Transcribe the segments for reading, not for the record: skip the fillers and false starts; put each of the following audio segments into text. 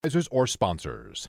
or sponsors.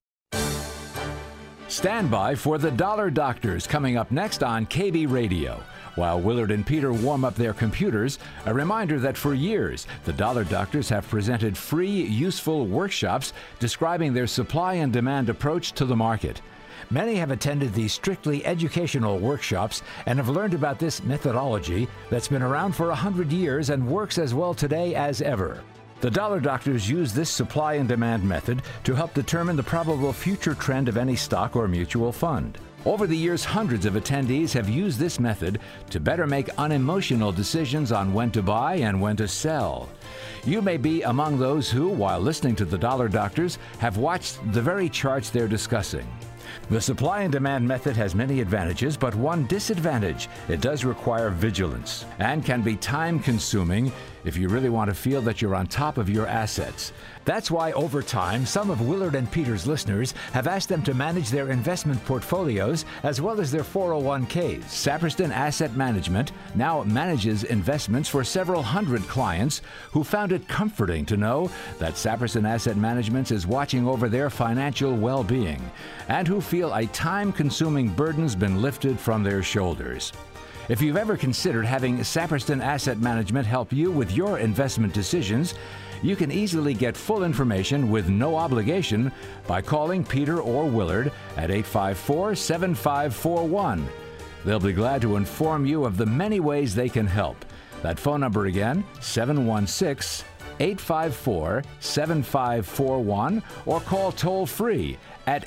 Stand by for the Dollar Doctors coming up next on KB Radio. While Willard and Peter warm up their computers, a reminder that for years, the Dollar Doctors have presented free, useful workshops describing their supply and demand approach to the market. Many have attended these strictly educational workshops and have learned about this methodology that's been around for 100 years and works as well today as ever. The Dollar Doctors use this supply and demand method to help determine the probable future trend of any stock or mutual fund. Over the years, hundreds of attendees have used this method to better make unemotional decisions on when to buy and when to sell. You may be among those who, while listening to the Dollar Doctors, have watched the very charts they're discussing. The supply and demand method has many advantages, but one disadvantage: it does require vigilance and can be time-consuming if you really want to feel that you're on top of your assets. That's why over time, some of Willard and Peter's listeners have asked them to manage their investment portfolios as well as their 401ks. Saperston Asset Management now manages investments for several hundred clients who found it comforting to know that Saperston Asset Management is watching over their financial well-being and who feel a time-consuming burden's been lifted from their shoulders. If you've ever considered having Saperston Asset Management help you with your investment decisions, you can easily get full information with no obligation by calling Peter or Willard at 854-7541. They'll be glad to inform you of the many ways they can help. That phone number again, 716-854-7541, or call toll-free at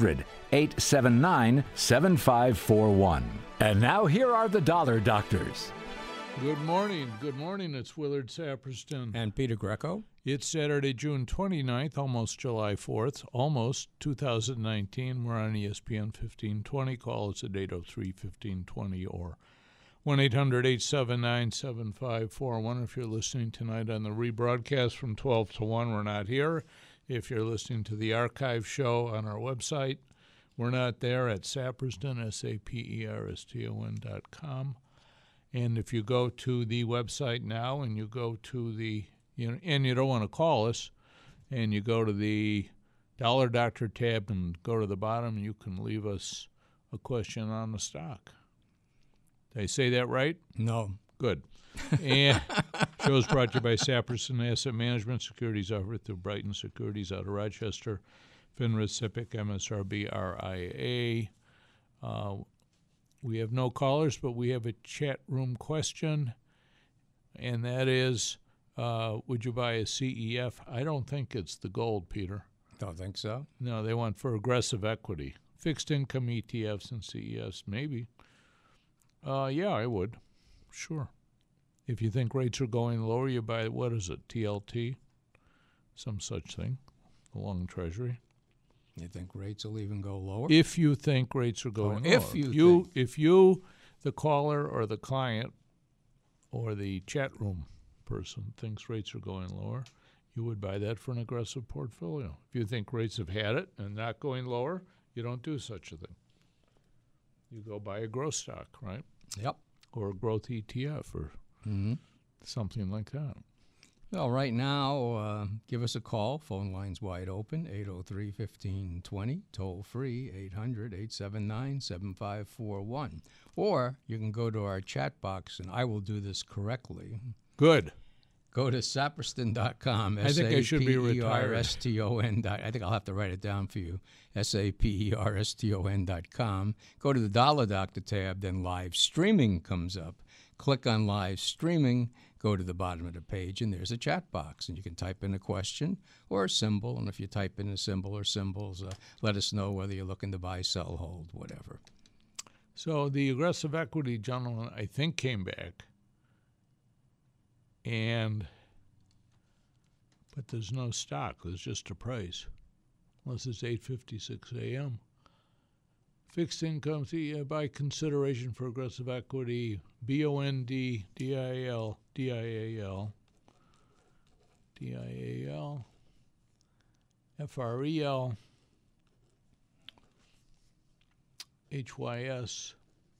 800-879-7541. And now here are the Dollar Doctors. Good morning. Good morning. It's Willard Saperston. And Peter Greco. It's Saturday, June 29th, almost July 4th, almost 2019. We're on ESPN 1520. Call us at 803-1520 or 1-800-879-7541. If you're listening tonight on the rebroadcast from 12 to 1, we're not here. If you're listening to the archive show on our website, we're not there at Saperston, SAPERSTON.com. And if you go to the website now and you go to the, and you don't want to call us, and you go to the Dollar Doctor tab and go to the bottom, you can leave us a question on the stock. Did I say that right? No. Good. And show's brought to you by Saperston Asset Management, securities offered through Brighton Securities out of Rochester, FINRA, SIPC, MSRB, RIA. We have no callers, but we have a chat room question, and that is, would you buy a CEF? I don't think it's the gold, Peter. Don't think so? No, they want for aggressive equity. Fixed income ETFs and CEFs, maybe. Yeah, I would. Sure. If you think rates are going lower, you buy, what is it, TLT? Some such thing, the long treasury. You think rates will even go lower? If you think rates are going lower. If you, the caller or the client or the chat room person, thinks rates are going lower, you would buy that for an aggressive portfolio. If you think rates have had it and not going lower, you don't do such a thing. You go buy a growth stock, right? Yep. Or a growth ETF or something like that. Well, right now, give us a call. Phone line's wide open, 803-1520, toll free, 800-879-7541. Or you can go to our chat box, and I will do this correctly. Good. Go to saperston.com, I think I should be retired. SAPERSTON. I think I'll have to write it down for you, SAPERSTON.com. Go to the Dollar Doctor tab, then live streaming comes up. Click on live streaming, go to the bottom of the page, and there's a chat box. And you can type in a question or a symbol. And if you type in a symbol or symbols, let us know whether you're looking to buy, sell, hold, whatever. So the aggressive equity gentleman, I think, came back. But there's no stock. There's just a price. Unless it's 8:56 a.m. Fixed income, by consideration for aggressive equity, BOND, DIAL, FREL, HYS,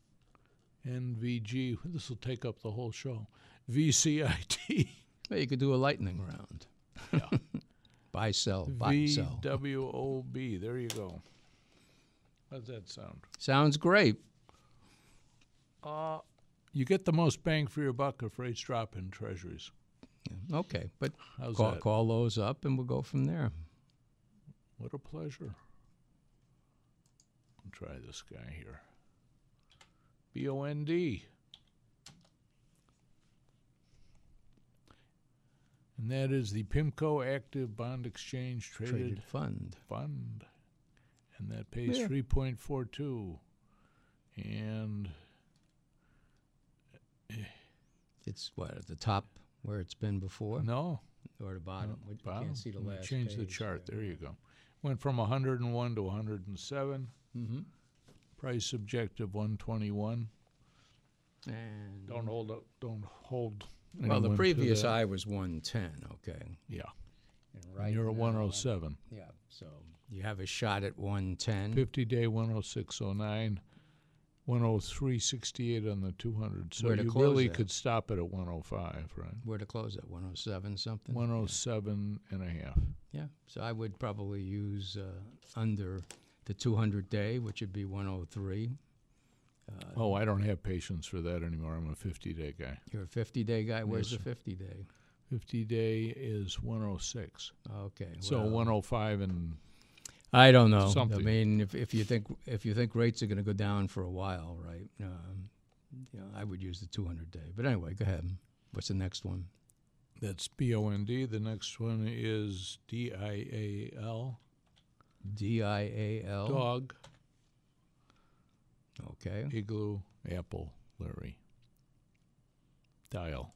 NVG. This will take up the whole show. VCIT. Well, you could do a lightning round. Yeah. Buy, sell, buy, sell. VWOB. There you go. How's that sound? Sounds great. You get the most bang for your buck if rates drop in treasuries. Okay, but How's that? call those up and we'll go from there. What a pleasure. I'll try this guy here. BOND. And that is the PIMCO Active Bond Exchange Traded Fund. And that pays Yeah. 3.42. And It's what, at the top where it's been before? no, Or the bottom? no, You bottom. can't see the Let me last change the page chart. There you go. Went from 101 to 107. Mm-hmm. Price objective 121. And Don't hold up. Don't hold. well, the anyone to previous that. high was 110. Okay. Yeah. And And you're at now, 107. Yeah. So you have a shot at 110. 50-day 106.09. 103.68 on the 200. So Where to you close really at? could stop it at 105, right? Where to close at 107 something? 107 and a half. Yeah. So I would probably use under the 200-day, which would be 103. Oh, I don't have patience for that anymore. I'm a 50-day guy. You're a 50-day guy. Where's Yes, the 50-day? 50-day is 106. Okay. So well, 105 and I don't know. something. I mean, if you think rates are going to go down for a while, right? I would use the 200-day. But anyway, go ahead. What's the next one? that's BOND. The next one is DIAL. DIAL. Dog, Okay. Igloo, Apple, Larry. Dial.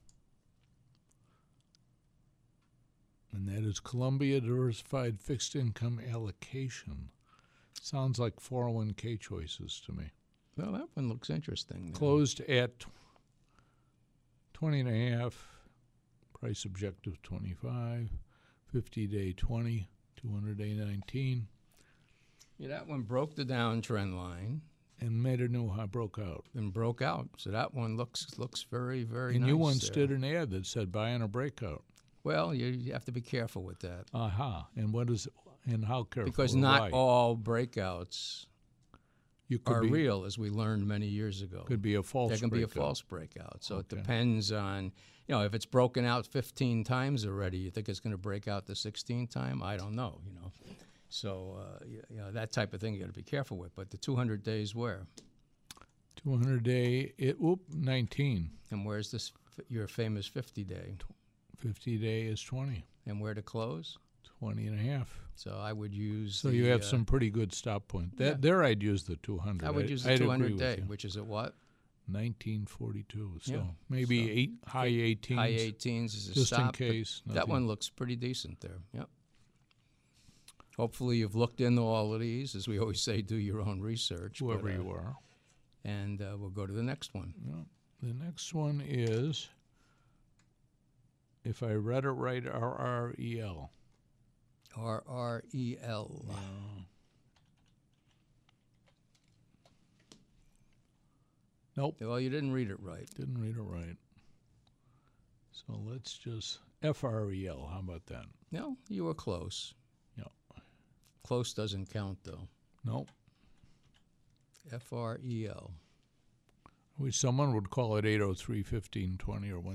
And that is Columbia Diversified Fixed Income Allocation. Sounds like 401k choices to me. Well, that one looks interesting. Closed at 20 and a half. Price objective 25. 50-day 20. 200-day 19. Yeah, that one broke the downtrend line And made a new high, broke out. and broke out. So that one looks very, very And nice. you once there. did an ad that said buy on a breakout. Well, you have to be careful with that Aha. And what is and how careful? because or not why? all breakouts you could are be, real, as we learned many years ago. Could be a false. There can be a breakout. false breakout. So it Okay. depends on, if it's broken out 15 times already, you think it's going to break out the 16th time? I don't know, So, that type of thing you got to be careful with. But the 200 days where? 200-day, 19. And where's this your famous 50-day? 50-day is 20. And where to close? 20 and a half. So I would use So you have some pretty good stop point. yeah. There I'd use the 200. I would use the I'd agree 200-day, with you. which is at what? 1942. So Yeah. maybe high 18s. High 18s is a just stop. in but case. That nothing- one looks pretty decent there. Yep. Hopefully you've looked into all of these. As we always say, do your own research. Whoever but, you are. And we'll go to the next one. Yeah. The next one is, if I read it right, RREL. RREL. Nope, Well, you didn't read it right. didn't read it right. So let's just FREL. How about that? No, you were close. Yeah. Close doesn't count, though. Nope. FREL. Wish someone would call it 803-1520 or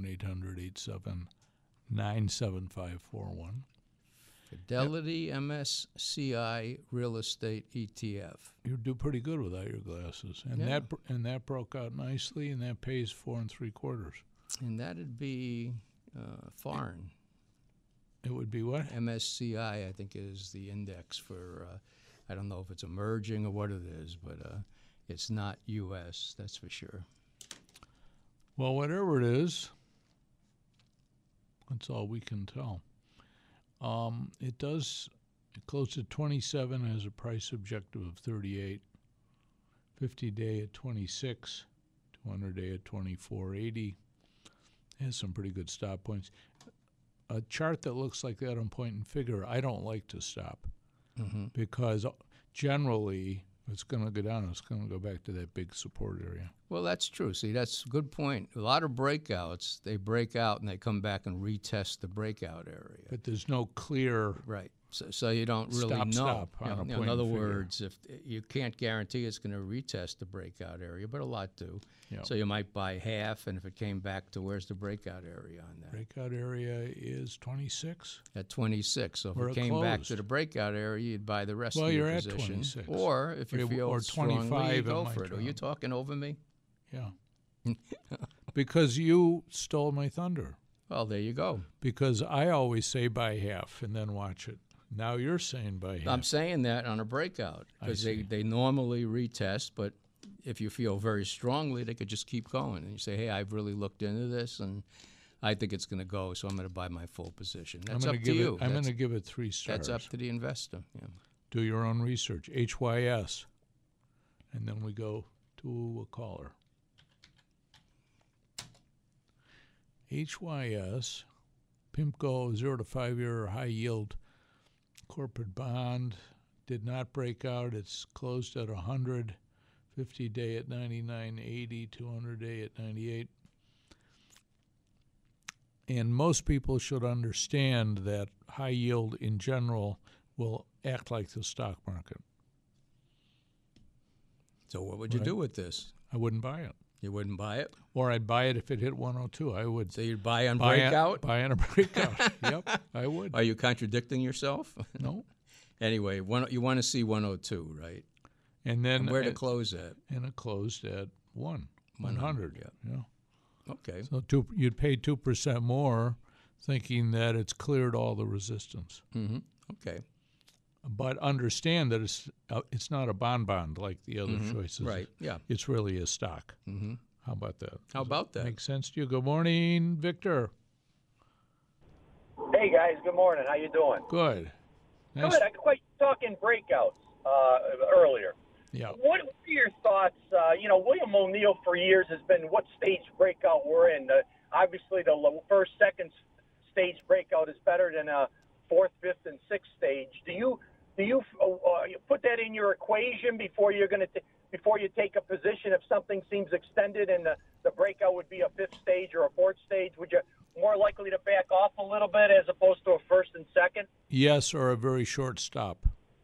1-800-879-7541. Fidelity MSCI Real Estate ETF. You do pretty good without your glasses, and Yeah. that broke out nicely, and that pays 4 3/4. And that'd be foreign. It would be what? MSCI, I think, is the index for, I don't know if it's emerging or what it is, but it's not U.S., that's for sure. Well, whatever it is, that's all we can tell. It closed at 27, has a price objective of 38, 50-day at 26, 200-day at 24.80. Has some pretty good stop points. A chart that looks like that on point and figure, I don't like to stop because generally if it's going to go down, it's going to go back to that big support area. Well, that's true. See, that's a good point. A lot of breakouts, they break out and they come back and retest the breakout area. But there's no clear Right. So you don't really know. Stop on a In point other and figure. words, if you can't guarantee it's going to retest the breakout area, but a lot do. Yeah. So you might buy half, and if it came back to where's the breakout area on that? Breakout area is 26. At 26. So if Where it it came back closed. to the breakout area, you'd buy the rest Well, of your you're at position. 26. Or if you feel Or strongly, 25, you it go might for it. Are you drop. talking over me? Yeah. Because you stole my thunder. Well, there you go. Because I always say buy half and then watch it. Now you're saying buy half. I'm saying that on a breakout because see. they normally retest, but if you feel very strongly, they could just keep going. And you say, hey, I've really looked into this, and I think it's going to go, so I'm going to buy my full position. That's up to you. I'm going to give it 3 stars. That's up to the investor. Yeah. Do your own research. HYS. And then we go to a caller. HYS, PIMCO 0 to 5 year high yield corporate bond did not break out. It's closed at 100, 50-day at 99.80, 200-day at 98. And most people should understand that high yield in general will act like the stock market. So what would you do with this? I wouldn't buy it. You wouldn't buy it? Or I'd buy it if it hit 102. I would. So you'd buy on buy breakout? Buy on a breakout. Yep, I would. Are you contradicting yourself? No. Anyway, you want to see 102, right? And then And where to close at? And it closed at 100. Yeah. Okay. So you'd pay 2% more, thinking that it's cleared all the resistance. Mm-hmm. Okay. But understand that it's not a bond like the other choices. Right. Yeah. It's really a stock. Mm-hmm. How about that? How about that? Make sense to you? Good morning, Victor. Hey guys, good morning. How you doing? Good. Nice. Good. I quite talking breakouts earlier. Yeah. What are your thoughts? William O'Neill for years has been what stage breakout we're in. Obviously, the first, second stage breakout is better than a fourth, fifth, and sixth stage. Do you put that in your equation before you're going to before you take a position? If something seems extended and the breakout would be a fifth stage or a fourth stage, would you more likely to back off a little bit as opposed to a first and second? Yes, or a very short stop.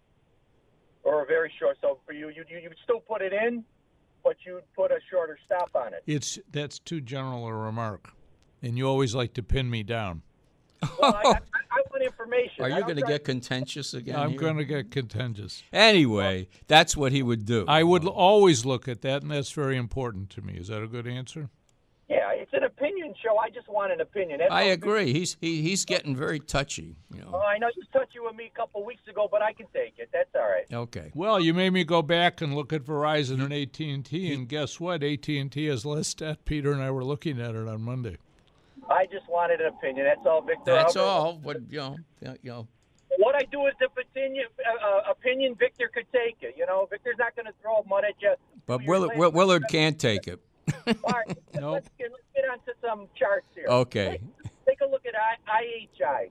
Or a very short. So for you would still put it in, but you'd put a shorter stop on it. That's too general a remark, and you always like to pin me down. Well, I want information. Are you going to get contentious again? I'm here? going to get contentious. Anyway, that's what he would do. I would always look at that, and that's very important to me. Is that a good answer? Yeah, it's an opinion show. I just want an opinion. That's I all. agree. He's getting very touchy. Oh, I know you was touchy with me a couple weeks ago, but I can take it. That's all right. Okay. Well, you made me go back and look at Verizon and AT&T, and guess what? AT&T has less debt. Peter and I were looking at it on Monday. I just wanted an opinion. That's all, Victor. That's all. But What I do is the opinion. Victor could take it. Victor's not going to throw mud at you. But Willard can't take it. All right, Nope. let's get on to some charts here. Okay. Take a look at IHI.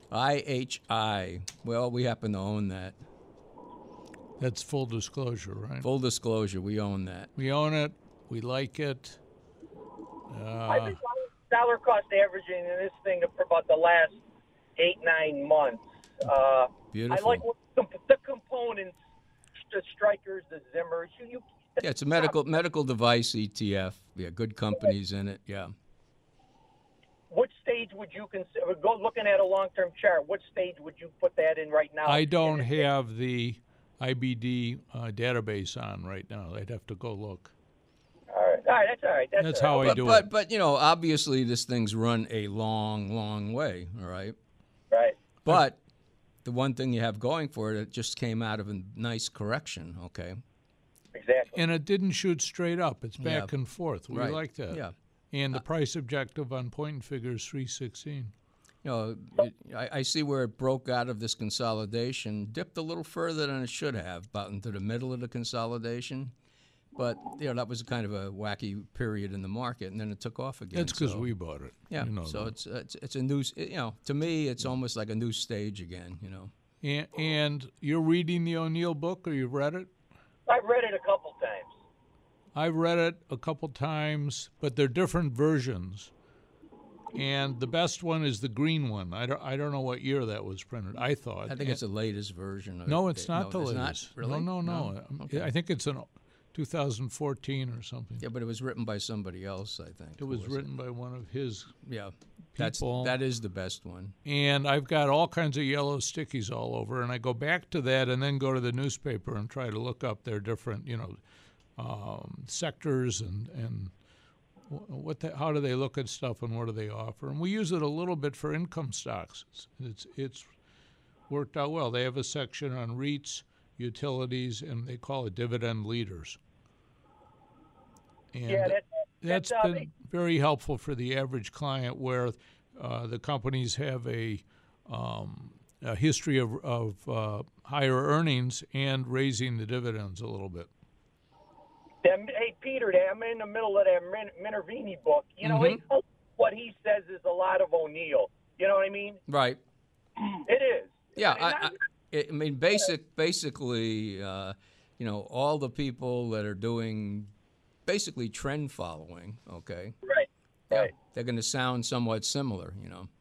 IHI. Well, we happen to own that. That's full disclosure, right? Full disclosure, we own that. We own it. We like it. I've been dollar cost averaging in this thing for about the last 8-9 months. Beautiful. I like the components, the strikers, the Zimmers. Yeah, it's a medical device ETF. Yeah, good companies in it. Yeah. What stage would you consider? Looking at a long-term chart, what stage would you put that in right now? I don't have the IBD database on right now. I'd have to go look. All right, that's all right. That's how I do it. But obviously this thing's run a long, long way. All right. Right. But the one thing you have going for it just came out of a nice correction. Okay. Exactly. And it didn't shoot straight up. It's back Yeah. and forth. We Right. like that. Yeah. And the price objective on point and figure is 316. I see where it broke out of this consolidation, dipped a little further than it should have, about into the middle of the consolidation. But that was kind of a wacky period in the market, and then it took off again. That's because we bought it. Yeah. You know So that. it's a new. To me, it's almost like a new stage again. And you're reading the O'Neill book, or you've read it? I've read it a couple times. I've read it a couple times, but they're different versions. And the best one is the green one. I don't know what year that was printed. I thought. I think it's the latest version. Of No, it. it's not the it's latest. Not? Really? No. Okay. I think it's an 2014 or something. Yeah, but it was written by somebody else, I think. It was written by one of his Yeah, people. that is the best one. And I've got all kinds of yellow stickies all over, and I go back to that and then go to the newspaper and try to look up their different, sectors and how do they look at stuff and what do they offer. And we use it a little bit for income stocks. It's worked out well. They have a section on REITs, utilities, and they call it dividend leaders. And that's been very helpful for the average client, where the companies have a history of higher earnings and raising the dividends a little bit. Hey, Peter, I'm in the middle of that Minervini book. What he says is a lot of O'Neill. You know what I mean? Right. It is. Yeah, I mean, basically, all the people that are doing basically trend following, okay? Right. They're going to sound somewhat similar,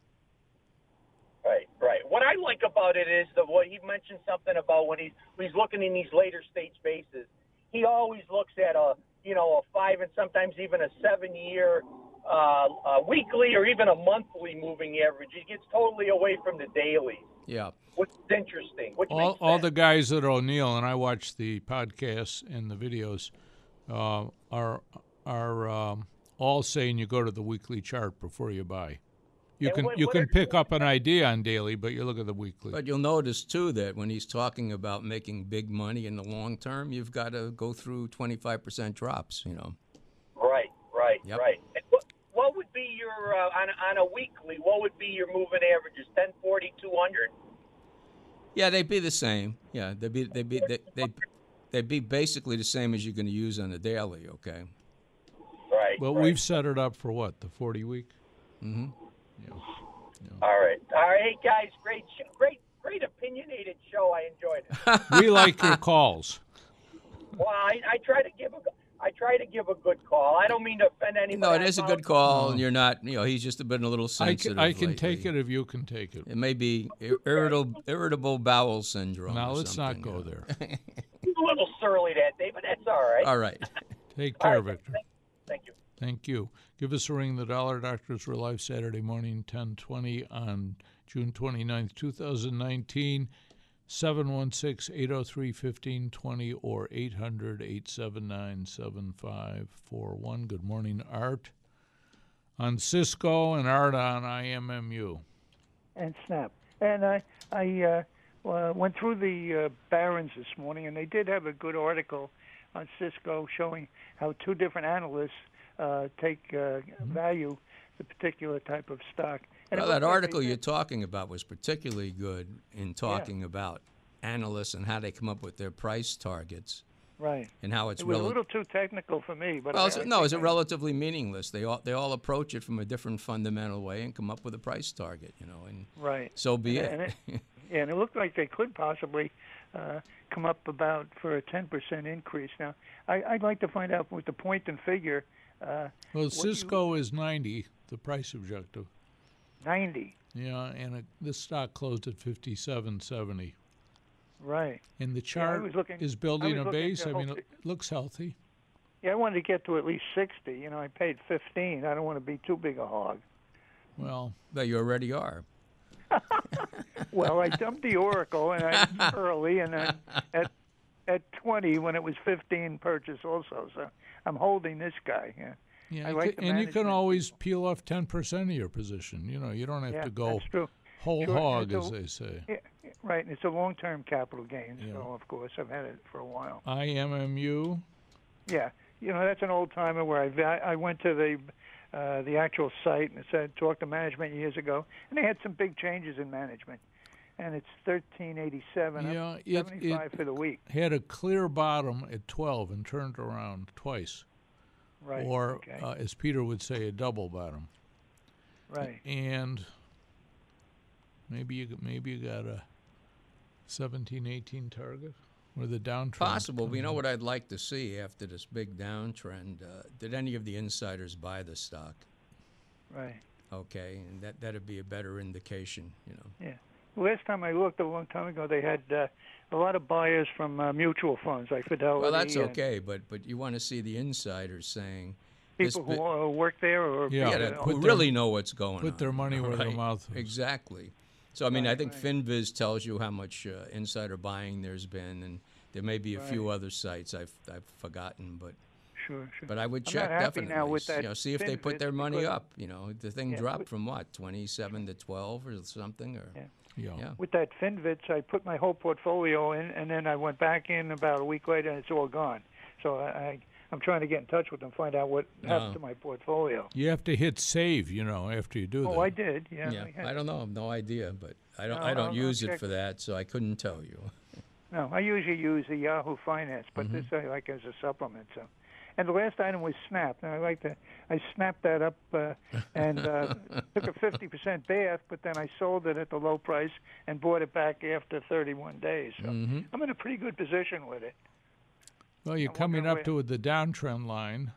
Right. What I like about it is what he mentioned something about when he's looking in these later stage bases. He always looks at a 5 and sometimes even a 7-year weekly or even a monthly moving average. He gets totally away from the daily. Yeah. Which is interesting. All the guys at O'Neill, and I watch the podcasts and the videos, are all saying you go to the weekly chart before you buy. You can pick up an idea on daily, but you look at the weekly. But you'll notice, too, that when he's talking about making big money in the long term, you've got to go through 25% drops, Right. Yep. Right. And what would be your, on a weekly, what would be your moving averages, 1040, 200? Yeah, they'd be the same. Yeah, they'd be basically the same as you're going to use on a daily, okay? Right. Well, we've set it up for what, the 40 week? Mm-hmm. Yeah. All right. Hey, guys, great show. Great opinionated show. I enjoyed it. We like your calls. Well, I try to give a good call. I don't mean to offend anybody. No, it is a good call, and you're not, he's just been a little sensitive I can lately. take it if you can take it. It may be irritable bowel syndrome. Now, or let's not something, go there. He's a little surly that day, but that's all right. All right. Take care, Victor. Thank you. Thank you. Give us a ring. The Dollar Doctors. We're live Saturday morning, 10:20 on June 29th, 2019. 716-803-1520 or 800-879-7541. Good morning, Art on Cisco and Art on IMMU. And Snap. And I went through the Barron's this morning, and they did have a good article on Cisco showing how two different analysts take value the particular type of stock. And well, that article you're talking about was particularly good in talking about analysts and how they come up with their price targets. Right. And how it's a little too technical for me. But well, it's relatively meaningless. They all approach it from a different fundamental way and come up with a price target, and right. So be it. And it looked like they could possibly come up about for a 10% increase. Now, I'd like to find out with the point and figure. Well, Cisco is 90, the price objective. 90. Yeah, and this stock closed at 57.70. Right. And the chart is building a base. I mean, it looks healthy. Yeah, I wanted to get to at least 60. I paid 15. I don't want to be too big a hog. Well, but you already are. Well, I dumped the Oracle and early, and then at 20 when it was 15 purchase also. So I'm holding this guy. Yeah, and you can always peel off 10% of your position. You don't have to go whole hog, as they say. Yeah, right, and it's a long-term capital gain. Yeah. So, of course, I've had it for a while. IMMU? Yeah. That's an old-timer where I went to the actual site and talked to management years ago, and they had some big changes in management. And it's 1387, up 75 for the week. Had a clear bottom at 12 and turned around twice. Right. Or, as Peter would say, a double bottom. Right. And maybe you got a 17-18 target or the downtrend. Possible. But you know what I'd like to see after this big downtrend? Did any of the insiders buy the stock? Right. Okay, and that'd be a better indication, Yeah. Last time I looked a long time ago, they had a lot of buyers from mutual funds like Fidelity. Well, that's okay, but you want to see the insiders saying People who work there or who really know what's going on. Put their money where their mouth is. Exactly. So, I mean, I think FinViz tells you how much insider buying there's been, and there may be a few other sites I've forgotten, but Sure. But I would I'm check not happy definitely. now with that see if they put their money because- up. The thing dropped from what, 27 to 12 or something, or Yeah. With that FinVitz, I put my whole portfolio in, and then I went back in about a week later, and it's all gone. So I'm trying to get in touch with them, find out what happened to my portfolio. You have to hit save, after you do that. Oh, I did. Yeah. I don't know. I have no idea, but I don't use it for that, so I couldn't tell you. No, I usually use the Yahoo Finance, but this I like as a supplement. So, and the last item was Snap. And I snapped that up and took a 50% bath, but then I sold it at the low price and bought it back after 31 days. So I'm in a pretty good position with it. Well, you're coming up to the downtrend line.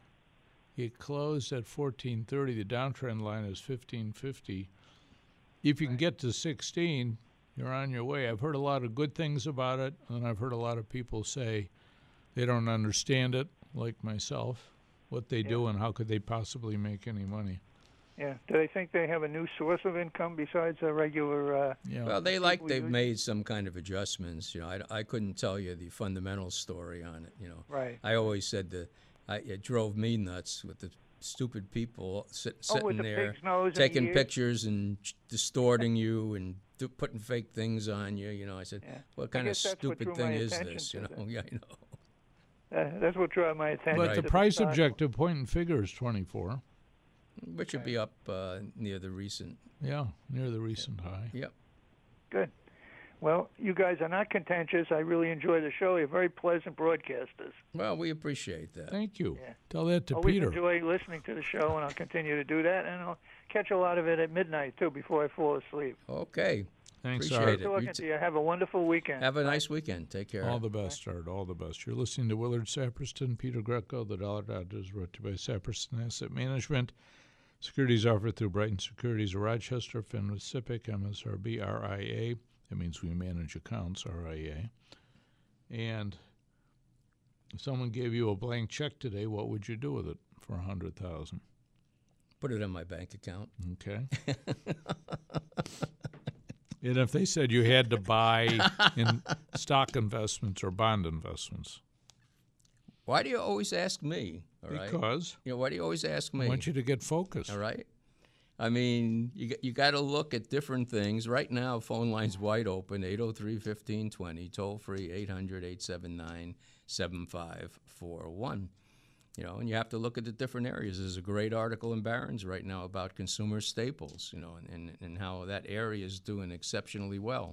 It closed at 1430. The downtrend line is 1550. If you can get to 16, you're on your way. I've heard a lot of good things about it, and I've heard a lot of people say they don't understand it, like myself, what they do and how could they possibly make any money. Yeah. Do they think they have a new source of income besides a regular? Well, they've made some kind of adjustments. I couldn't tell you the fundamental story on it. Right. I always said it drove me nuts with the stupid people sitting there taking pictures and distorting you and putting fake things on you. I said, what kind of stupid thing is this? Yeah, I know. That's what drew my attention. But the price objective point and figure is 24. Which would be up near the recent. Yeah, near the recent high. Yep. Good. Well, you guys are not contentious. I really enjoy the show. You're very pleasant broadcasters. Well, we appreciate that. Thank you. Yeah. Tell that to Always Peter. Enjoy listening to the show, and I'll continue to do that. And I'll catch a lot of it at midnight, too, before I fall asleep. Okay. Thanks, Appreciate Art. it. Talking to you. Have a wonderful weekend. Have a nice weekend. Take care. All the best, Art. All the best. You're listening to Willard Saperston, Peter Greco. The Dollar Doctor is brought to you by Saperston Asset Management. Securities offered through Brighton Securities of Rochester, Fenris SIPC, MSRB, RIA. That means we manage accounts, RIA. And if someone gave you a blank check today, what would you do with it for $100,000? Put it in my bank account. Okay. And if they said you had to buy in stock investments or bond investments? Why do you always ask me? All right? Because why do you always ask me? I want you to get focused. All right. I mean, you got to look at different things. Right now, phone line's wide open, 803-1520, toll-free 800-879-7541. And you have to look at the different areas. There's a great article in Barron's right now about consumer staples, and how that area is doing exceptionally well.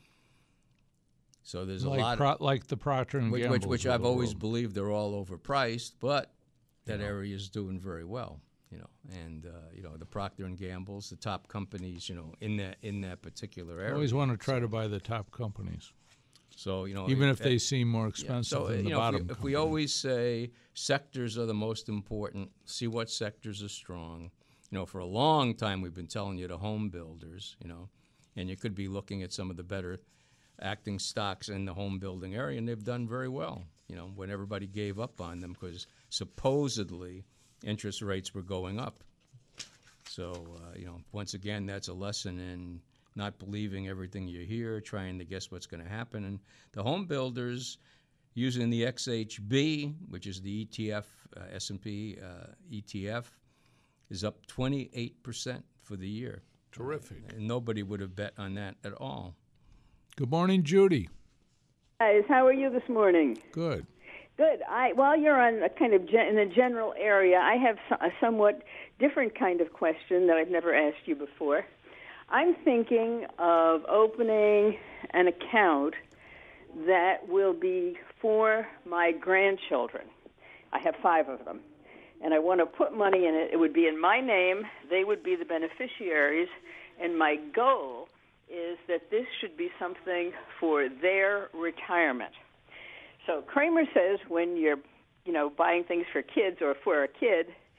So there's a lot like the Procter & Gamble, which I've always believed they're all overpriced, but that area is doing very well. And the Procter & Gamble's, the top companies, in that particular area. I always want to try to buy the top companies. So even if they seem more expensive than the bottom. If we always say sectors are the most important, see what sectors are strong. For a long time we've been telling you the home builders. And you could be looking at some of the better acting stocks in the home building area, and they've done very well. When everybody gave up on them because supposedly interest rates were going up. So, once again, that's a lesson in not believing everything you hear, trying to guess what's going to happen. And the home builders, using the XHB, which is the ETF, S&P ETF, is up 28% for the year. Terrific. And nobody would have bet on that at all. Good morning, Judy. Guys, how are you this morning? Good. Good. While you're on a kind of in a general area, I have a somewhat different kind of question that I've never asked you before. I'm thinking of opening an account that will be for my grandchildren. I have 5 of them, and I want to put money in it. It would be in my name. They would be the beneficiaries, and my goal is that this should be something for their retirement. So Kramer says when you're, buying things for kids or for a kid,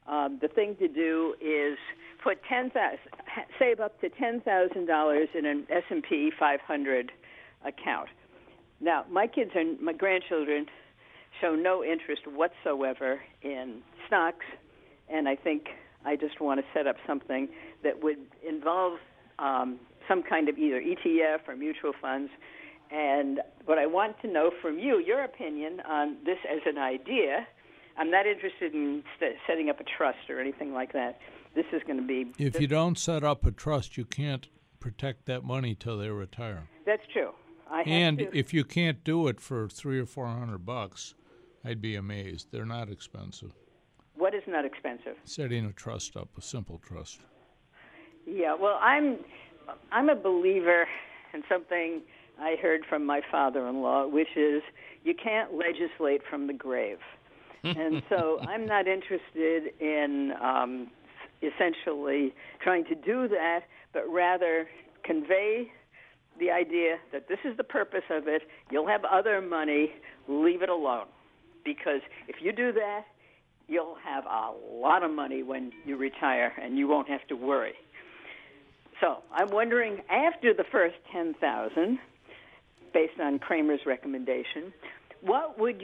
the thing to do is put save up to $10,000 in an S&P 500 account. Now, my grandchildren show no interest whatsoever in stocks, and I think I just want to set up something that would involve some kind of either ETF or mutual funds. And what I want to know from you, your opinion on this as an idea. I'm not interested in setting up a trust or anything like that. This is going to be... If you don't set up a trust, you can't protect that money till they retire. That's true. If you can't do it for $300 or $400, I'd be amazed. They're not expensive. What is not expensive? Setting a trust up, a simple trust. Yeah, well, I'm a believer in something I heard from my father-in-law, which is you can't legislate from the grave. And so I'm not interested in essentially trying to do that, but rather convey the idea that this is the purpose of it. You'll have other money. Leave it alone. Because if you do that, you'll have a lot of money when you retire, and you won't have to worry. So I'm wondering, after the first $10,000, based on Kramer's recommendation, where would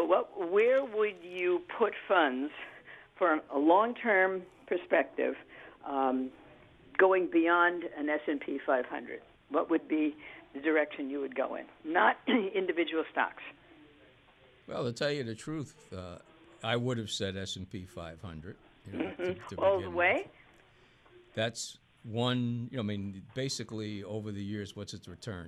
you put funds for a long-term perspective going beyond an S&P 500? What would be the direction you would go in? Not individual stocks. Well, to tell you the truth, I would have said S&P 500. All the way? With. That's one. Basically over the years, what's its return?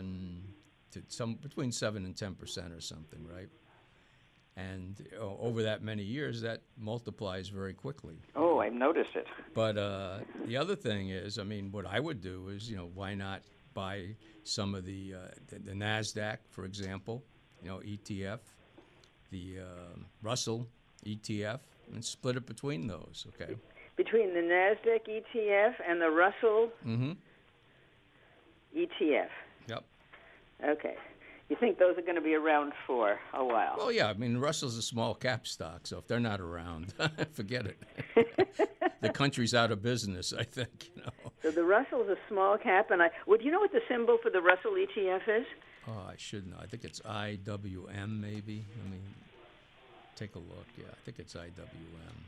Between 7 and 10% or something, right? And over that many years, that multiplies very quickly. Oh, I've noticed it. But the other thing is, what I would do is, why not buy some of the NASDAQ, for example, ETF, the Russell ETF, and split it between those, okay? Between the NASDAQ ETF and the Russell ETF? Yep. Okay. You think those are going to be around for a while? Well, yeah. Russell's a small cap stock, so if they're not around, forget it. The country's out of business, I think. So the Russell's a small cap, and would you know what the symbol for the Russell ETF is? Oh, I should know. I think it's IWM, maybe. Take a look. Yeah, I think it's IWM.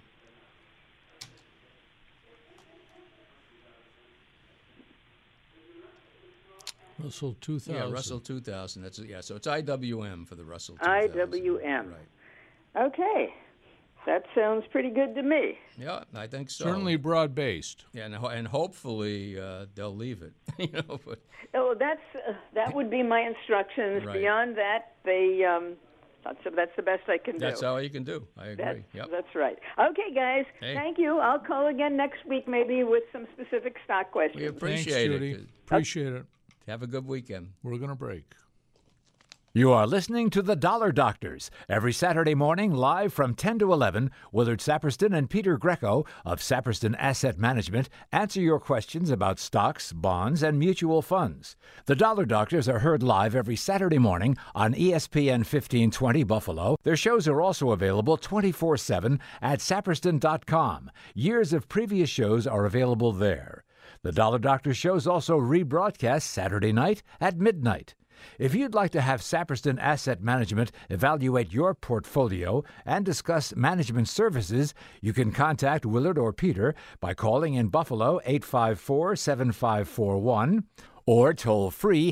Russell 2000. Yeah, Russell 2000. So it's IWM for the Russell 2000. IWM. Right. Okay. That sounds pretty good to me. Yeah, I think so. Certainly broad-based. Yeah, and hopefully they'll leave it. Oh, that would be my instructions. Right. Beyond that, that's the best I can do. That's all you can do. I agree. That's right. Okay, guys. Hey. Thank you. I'll call again next week, maybe with some specific stock questions. We appreciate Thanks, it. Judy. Appreciate it. Have a good weekend. We're going to break. You are listening to The Dollar Doctors. Every Saturday morning, live from 10 to 11, Willard Saperston and Peter Greco of Saperston Asset Management answer your questions about stocks, bonds, and mutual funds. The Dollar Doctors are heard live every Saturday morning on ESPN 1520 Buffalo. Their shows are also available 24/7 at saperston.com. Years of previous shows are available there. The Dollar Doctor shows also rebroadcast Saturday night at midnight. If you'd like to have Saperston Asset Management evaluate your portfolio and discuss management services, you can contact Willard or Peter by calling in Buffalo 854-7541 or toll-free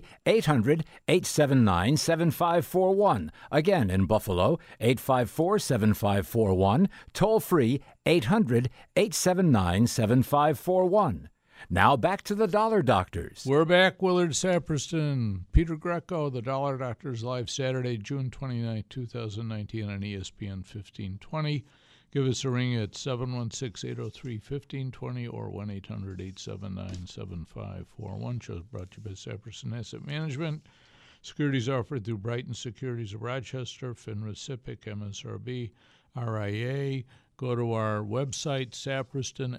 800-879-7541. Again, in Buffalo, 854-7541, toll-free 800-879-7541. Now back to the Dollar Doctors. We're back, Willard Saperston, Peter Greco, the Dollar Doctors, live Saturday, June 29, 2019 on ESPN 1520. Give us a ring at 716-803-1520 or 1-800-879-7541. Show brought to you by Saperston Asset Management. Securities offered through Brighton Securities of Rochester, FINRA, SIPC, MSRB, RIA. Go to our website, Saperston,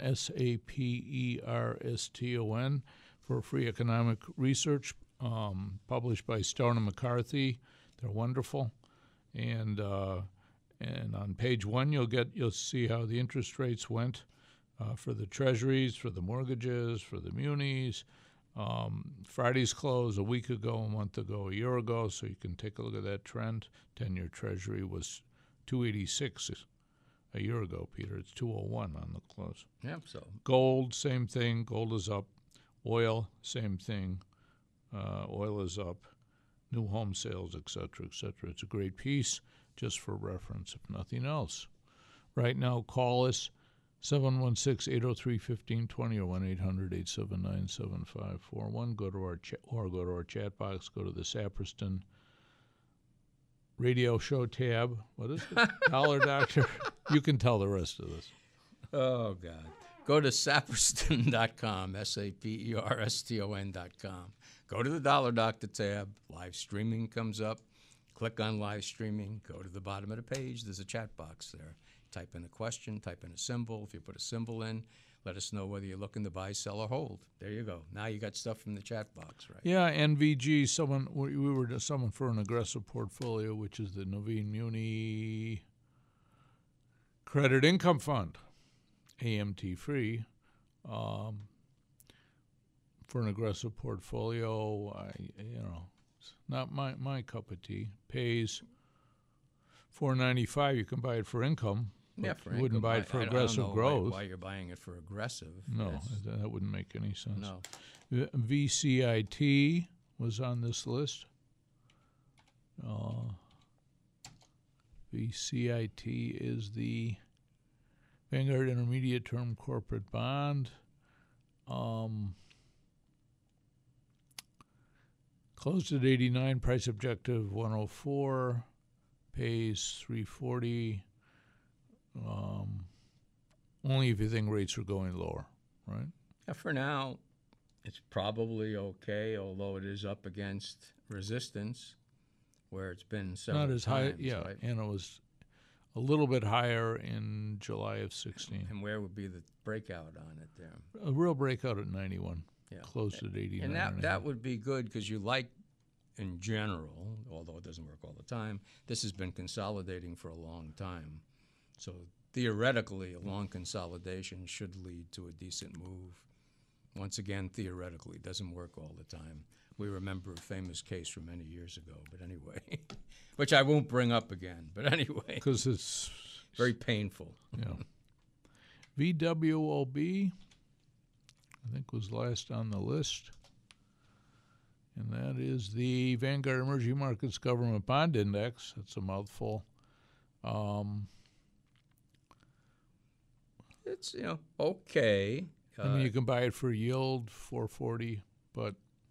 SAPERSTON, for free economic research published by Stone and McCarthy. They're wonderful. And And on page 1, you'll see how the interest rates went for the treasuries, for the mortgages, for the munis. Friday's close a week ago, a month ago, a year ago, so you can take a look at that trend. 10-year treasury was 286 a year ago, Peter. It's 201 on the close. Yeah, so Gold, same thing. Gold is up. Oil, same thing. Oil is up. New home sales, et cetera, et cetera. It's a great piece, just for reference, if nothing else. Right now, call us 716-803-1520 or 1-800-879-7541. Go to our chat box. Go to the Saperston radio show tab. What is it? Dollar Doctor. You can tell the rest of this. Oh, God. Go to saperston.com, saperston.com. Go to the Dollar Doctor tab. Live streaming comes up. Click on live streaming. Go to the bottom of the page. There's a chat box there. Type in a question. Type in a symbol. If you put a symbol in, let us know whether you're looking to buy, sell, or hold. There you go. Now you got stuff from the chat box, right? Yeah, NVG, we were someone for an aggressive portfolio, which is the Nuveen Muni Credit Income Fund, AMT free. For an aggressive portfolio, it's not my cup of tea. Pays $4.95. You can buy it for income. Yeah, for you wouldn't buy it for aggressive I don't know growth. why you're buying it for aggressive. No, that wouldn't make any sense. No. VCIT was on this list. VCIT is the Vanguard Intermediate Term Corporate Bond. Closed at 89, price objective 104, pays 340. Only if you think rates are going lower, right? Yeah, for now, it's probably okay, although it is up against resistance, where it's been several Not as times, high, yeah, right? and it was a little bit higher in July of 16. And where would be the breakout on it there? A real breakout at 91. Yeah. Closed at 89. And that would be good because you like, in general, although it doesn't work all the time, this has been consolidating for a long time. So theoretically, a long consolidation should lead to a decent move. Once again, theoretically, it doesn't work all the time. We remember a famous case from many years ago, but anyway, which I won't bring up again, but anyway. Because it's very painful. Yeah. VWOB, I think, was last on the list. And that is the Vanguard Emerging Markets Government Bond Index. That's a mouthful. It's, okay. I mean, you can buy it for yield, 440, but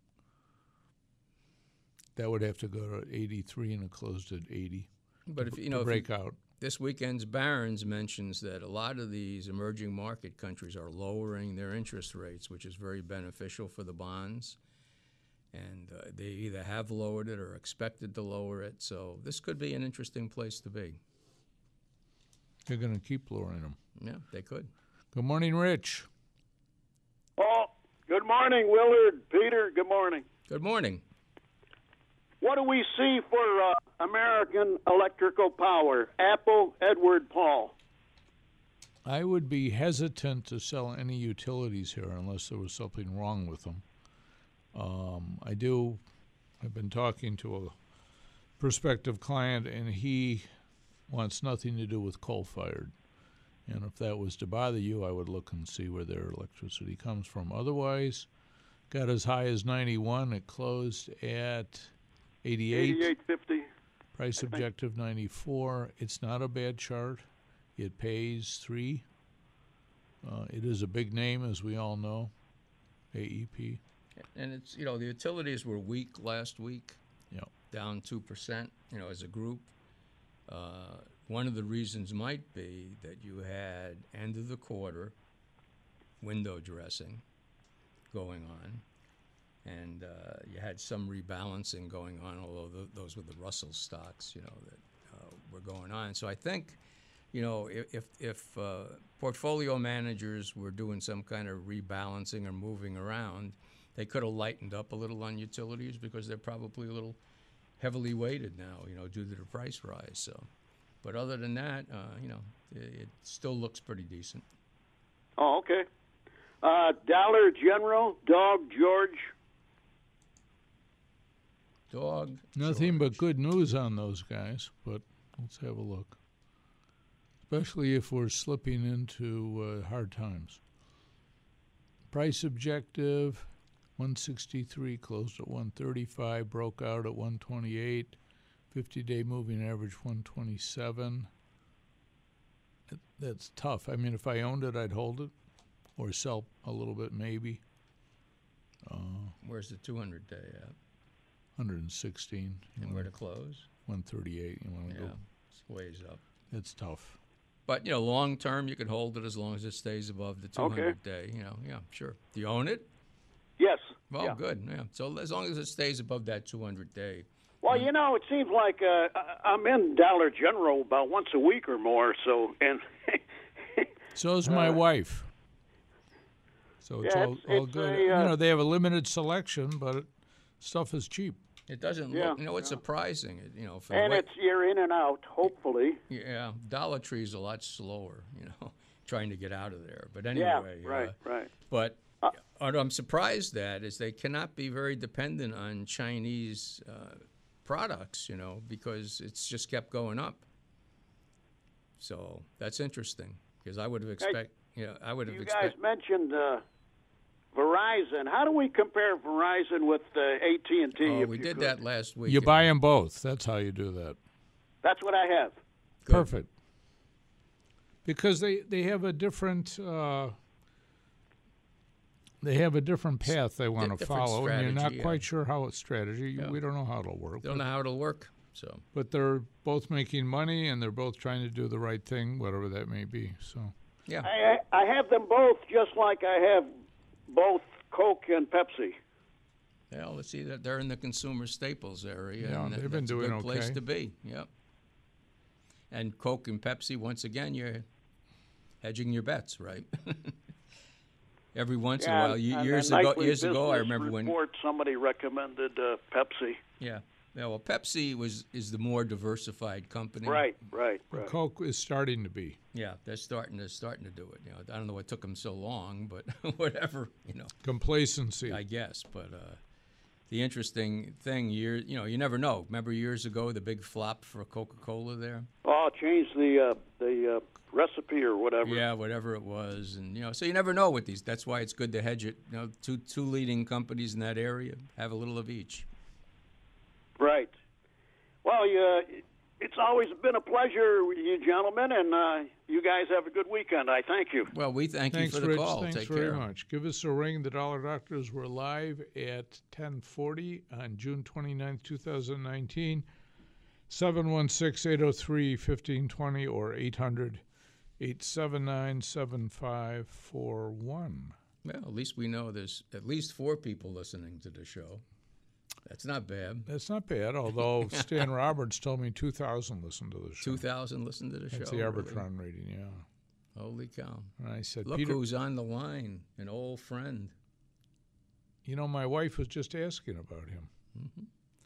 that would have to go to 83, and it closed at 80. But breakout. This weekend's Barron's mentions that a lot of these emerging market countries are lowering their interest rates, which is very beneficial for the bonds. And they either have lowered it or expected to lower it. So this could be an interesting place to be. They're going to keep lowering them. Yeah, they could. Good morning, Rich. Oh, good morning, Willard, Peter. Good morning. Good morning. What do we see for American Electrical Power? Apple, Edward Paul. I would be hesitant to sell any utilities here unless there was something wrong with them. I've been talking to a prospective client, and he wants nothing to do with coal-fired. And if that was to bother you, I would look and see where their electricity comes from. Otherwise, got as high as 91. It closed at 88. 88.50. Price objective 94. It's not a bad chart. It pays 3. It is a big name, as we all know, AEP. And it's, the utilities were weak last week. Yeah. Down 2%, as a group. One of the reasons might be that you had end of the quarter window dressing going on, and you had some rebalancing going on, although those were the Russell stocks, that were going on. So I think, if portfolio managers were doing some kind of rebalancing or moving around, they could have lightened up a little on utilities because they're probably a little heavily weighted now, due to the price rise. So But other than that, it still looks pretty decent. Oh, okay. Dollar General, Dog George. Dog. Nothing but good news on those guys, but let's have a look. Especially if we're slipping into hard times. Price objective, 163, closed at 135, broke out at 128. 50-day moving average, 127. That's tough. I mean, if I owned it, I'd hold it or sell a little bit maybe. Where's the 200-day at? 116. And where to close? 138. You want to go? It's ways up. It's tough. But, long term, you could hold it as long as it stays above the 200-day. Yeah, sure. Do you own it? Yes. Well, yeah. Good. Yeah. So as long as it stays above that 200-day. Well, it seems like I'm in Dollar General about once a week or more. So So's my wife. So it's all good. They have a limited selection, but stuff is cheap. It doesn't look. It's surprising. You're in and out. Hopefully. Yeah, Dollar Tree's a lot slower. Trying to get out of there. But anyway. Yeah. Right. But what I'm surprised at is they cannot be very dependent on Chinese products. Because it's just kept going up. So that's interesting because I would have expected. You guys mentioned Verizon. How do we compare Verizon with AT&T? Oh, we did that last week. You buy them both. That's how you do that. That's what I have. Good. Perfect. Because they have a different path they want to follow, and you're not quite sure how it's strategy. We don't know how it'll work. Don't know how it'll work. So, but they're both making money, and they're both trying to do the right thing, whatever that may be. So, yeah, I have them both, just like I have both Coke and Pepsi. Well, let's see that they're in the consumer staples area. Yeah, and they've been doing okay. Place to be. Yep. And Coke and Pepsi, once again, you're hedging your bets, right? Every once in a while, years ago, I remember when somebody recommended Pepsi. Yeah. Yeah, well, Pepsi is the more diversified company. Right. Coke is starting to be. Yeah, they're starting to do it. I don't know what took them so long, but whatever. Complacency, I guess. But the interesting thing, you never know. Remember years ago the big flop for Coca-Cola there? Oh, changed the recipe or whatever. Yeah, whatever it was, and so you never know with these. That's why it's good to hedge it. Two leading companies in that area have a little of each. Right. Well, it's always been a pleasure, you gentlemen, and you guys have a good weekend. I thank you. Well, we thank you for the Rich. call. Thanks Take very care. much. Give us a ring. The Dollar Doctors were live at 10:40 on June 29th, 2019. 716-803-1520 or 800-879-7541. Well, at least we know there's at least 4 people listening to the show. That's not bad. That's not bad, although Stan Roberts told me 2,000 listened to the show. 2,000 listened to the show? That's the Arbitron rating, yeah. Holy cow. And I said, Look Peter, who's on the line, an old friend. My wife was just asking about him. Mm-hmm.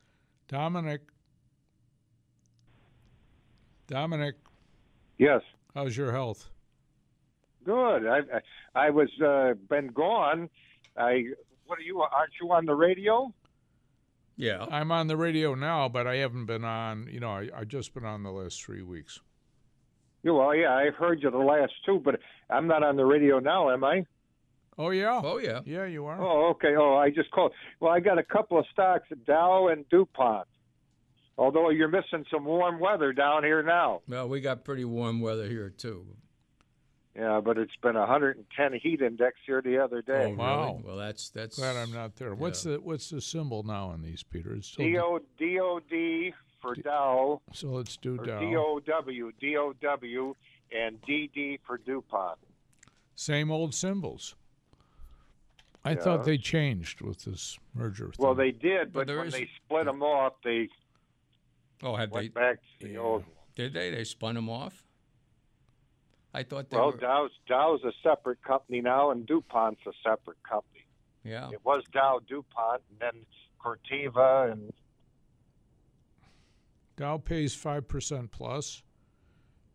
Dominic. Yes. How's your health? Good. I was been gone. What are you? Aren't you on the radio? Yeah. I'm on the radio now, but I haven't been on. I've just been on the last 3 weeks. Well, yeah, I've heard you the last 2, but I'm not on the radio now, am I? Oh yeah. Oh yeah. Yeah, you are. Oh, okay. Oh, I just called. Well, I got a couple of stocks, Dow and DuPont. Although you're missing some warm weather down here now. Well, we got pretty warm weather here too. Yeah, but it's been 110 heat index here the other day. Oh, wow. Really? Well, that's glad I'm not there. Yeah. What's the symbol now on these, Peter? It's still DOD for Dow. So let's do Dow. DOW, and DD for DuPont. Same old symbols. I thought they changed with this merger thing. Well, they did, but when they split them off, they went back to the old one. Did they? They spun them off? I thought they were... Dow's a separate company now, and DuPont's a separate company. Yeah. It was Dow DuPont, and then Corteva, and Dow pays 5% plus,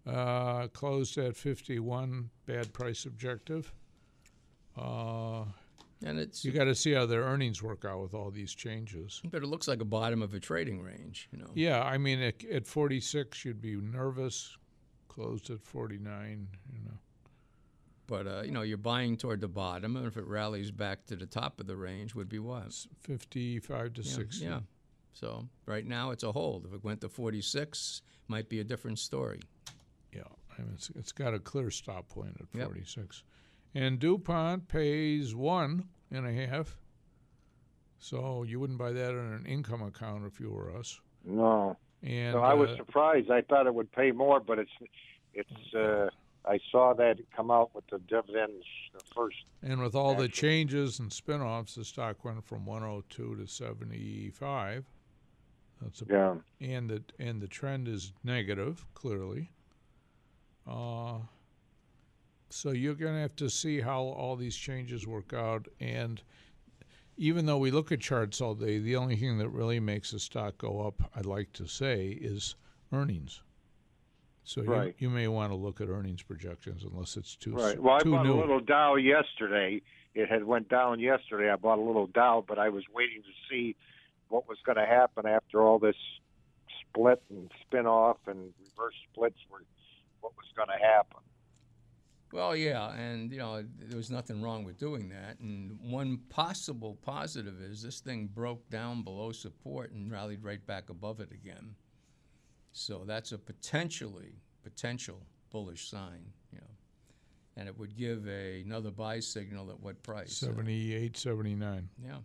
Closed at 51, bad price objective. And it's You got to see how their earnings work out with all these changes. but it looks like a bottom of a trading range, you know. Yeah, I mean, at 46, you'd be nervous. Closed at 49, you know. But you're buying toward the bottom, and if it rallies back to the top of the range, would be what? 55 to 60. Yeah. So right now it's a hold. If it went to 46, might be a different story. Yeah, I mean, it's got a clear stop point at Yep. 46. And DuPont pays 1.5. So you wouldn't buy that on an income account if you were us. No. And So I was surprised. I thought it would pay more, but it's. I saw that come out with the dividends first. And with all the changes and spin-offs, the stock went from 102 to 75. That's Yeah. And the trend is negative, clearly. So you're going to have to see how all these changes work out. And even though we look at charts all day, the only thing that really makes the stock go up, I'd like to say, is earnings. So Right. you may want to look at earnings projections unless it's too Right. Well, I too bought new. a little Dow yesterday. It had went down yesterday. I bought a little Dow, but I was waiting to see what was going to happen after all this split and spin-off and reverse splits were what was going to happen. Well, yeah, and there was nothing wrong with doing that. And one possible positive is this thing broke down below support and rallied right back above it again. So that's a potential bullish sign, and it would give another buy signal at what price? 78, 79. Yeah.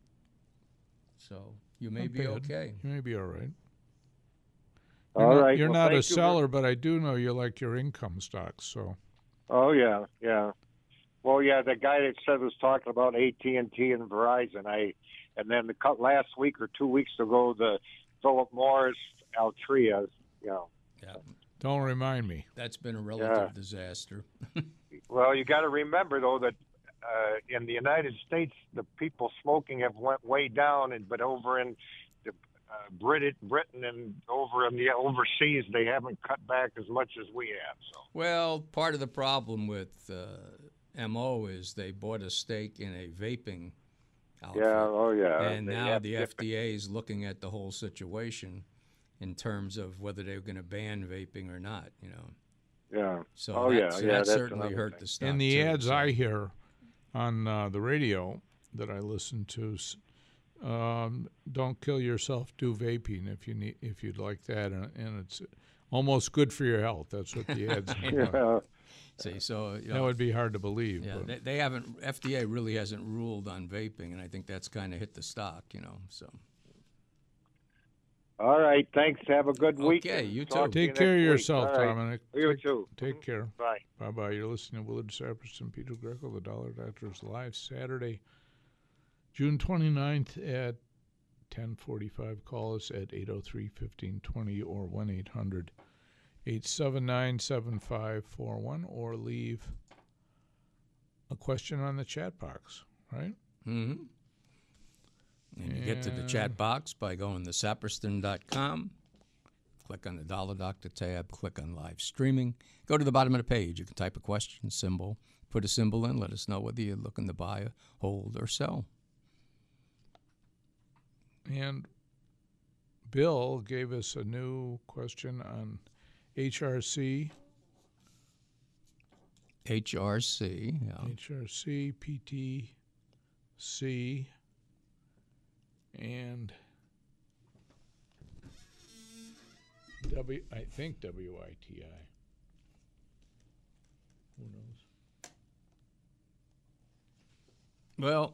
So you may Not be bad. okay. You may be all right. All right. You're Well, not a thank you seller, but I do know you like your income stocks. So Oh yeah, yeah. Well, yeah, the guy that said was talking about AT&T and Verizon. And then last week or 2 weeks ago, the Philip Morris Altria. Yeah. don't remind me. That's been a relative disaster. Well, you got to remember though that in the United States, the people smoking have went way down, but over in the, Britain and over in the overseas, they haven't cut back as much as we have. So. Well, part of the problem with MO is they bought a stake in a vaping outfit. Yeah, oh yeah. And They now have the different- FDA is looking at the whole situation in terms of whether they're going to ban vaping or not, Yeah. So oh that, yeah, so yeah. that That's certainly another hurt thing. the stock. And the too, ads so. I hear on the radio that I listen to, don't kill yourself, do vaping if you'd like that, and it's almost good for your health. That's what the ads. Yeah. See, so That would be hard to believe. yeah, but they haven't. FDA really hasn't ruled on vaping, and I think that's kind of hit the stock, So All right. Thanks. Have a good week. Okay, you Talk too. to you take care of next week. yourself, All right. Dominic. You too. Take care. Bye. Bye-bye. You're listening to Willard Saperson, Peter Greco, the Dollar Doctors, live Saturday, June 29th at 10:45. Call us at 803-1520 or 1-800-879-7541 or leave a question on the chat box, right? Mm-hmm. And you get to the chat box by going to saperston.com. Click on the Dollar Doctor tab. Click on live streaming. Go to the bottom of the page. You can type a question symbol. Put a symbol in. Let us know whether you're looking to buy, hold, or sell. And Bill gave us a new question on HRC. HRC. Yeah. HRC, PTC, and I think WITI. Who knows? Well,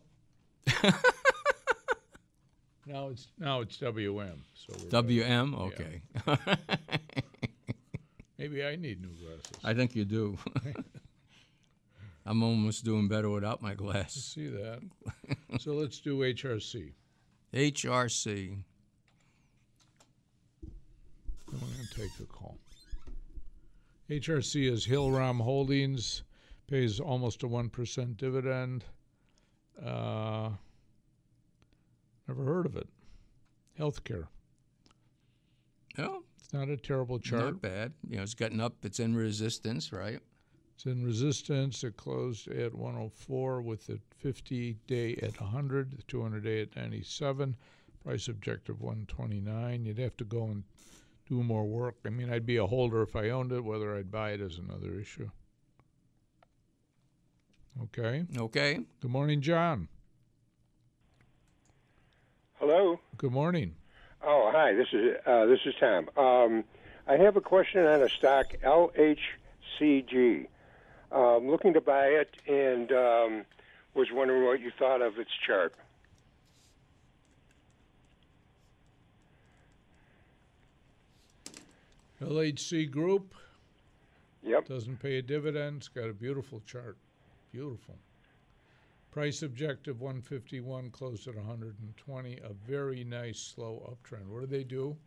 Now it's WM. So we're WM. better. Okay. Yeah. Maybe I need new glasses. I think you do. I'm almost doing better without my glasses. See that. So let's do HRC. HRC. I'm going to take a call. HRC is Hillrom Holdings, pays almost a 1% dividend. Never heard of it. Healthcare. Well, It's not a terrible chart. Not bad. It's gotten up. It's in resistance, right? It's in resistance. It closed at 104 with the 50-day at 100, the 200-day at 97, price objective 129. You'd have to go and do more work. I mean, I'd be a holder if I owned it. Whether I'd buy it is another issue. Okay. Okay. Good morning, John. Hello. Good morning. Oh, hi. This is Tom. I have a question on a stock, LHCG. Looking to buy it, and was wondering what you thought of its chart. LHC Group. Yep. Doesn't pay a dividend. It's got a beautiful chart. Beautiful. Price objective 151, closed at 120. A very nice slow uptrend. What do they do?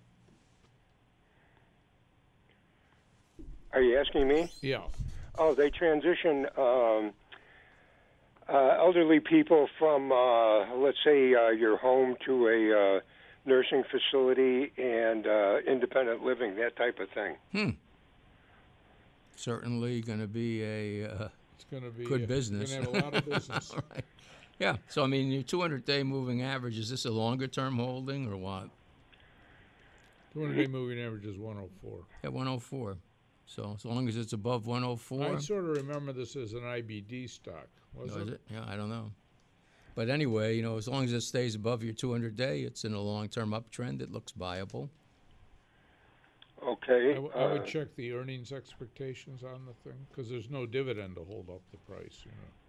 Are you asking me? Yeah. Oh, they transition elderly people from, let's say, your home to a nursing facility and independent living, that type of thing. Certainly going to be a It's going to be good business. Going to have a lot of business. All right. Yeah. So, I mean, your 200-day moving average, is this a longer-term holding or what? 200-day moving average is 104. At 104. So as long as it's above 104. I sort of remember this as an IBD stock. Was it? Yeah, I don't know. But anyway, as long as it stays above your 200-day, it's in a long-term uptrend. It looks viable. Okay. I would check the earnings expectations on the thing because there's no dividend to hold up the price.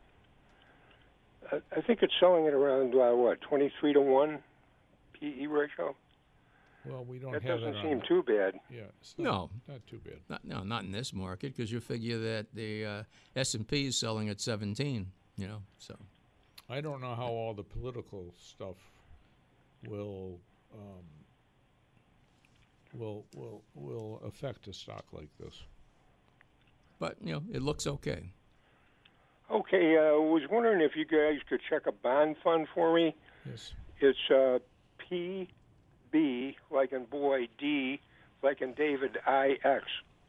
I think it's selling at around, 23-to-1 PE ratio? Well, we don't that have doesn't it seem too bad. Yeah, it's not too bad. Not in this market because you figure that the S&P is selling at 17. So. I don't know how all the political stuff will affect a stock like this. But it looks okay. Okay, I was wondering if you guys could check a bond fund for me. Yes. It's PB, like in boy, D, like in David, IX.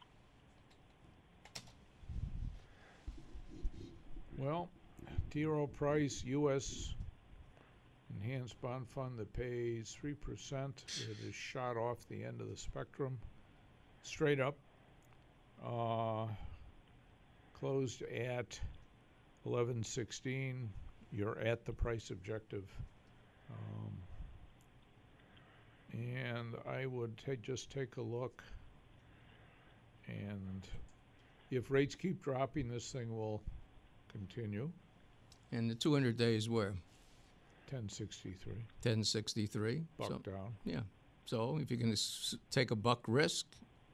Well, T. Rowe Price, U.S. Enhanced Bond Fund that pays 3%. It is shot off the end of the spectrum, straight up. Closed at 11.16. You're at the price objective. And I would just take a look. And if rates keep dropping, this thing will continue. And the 200 days where? 1063. 1063. Buck down. Yeah. So if you can take a buck risk,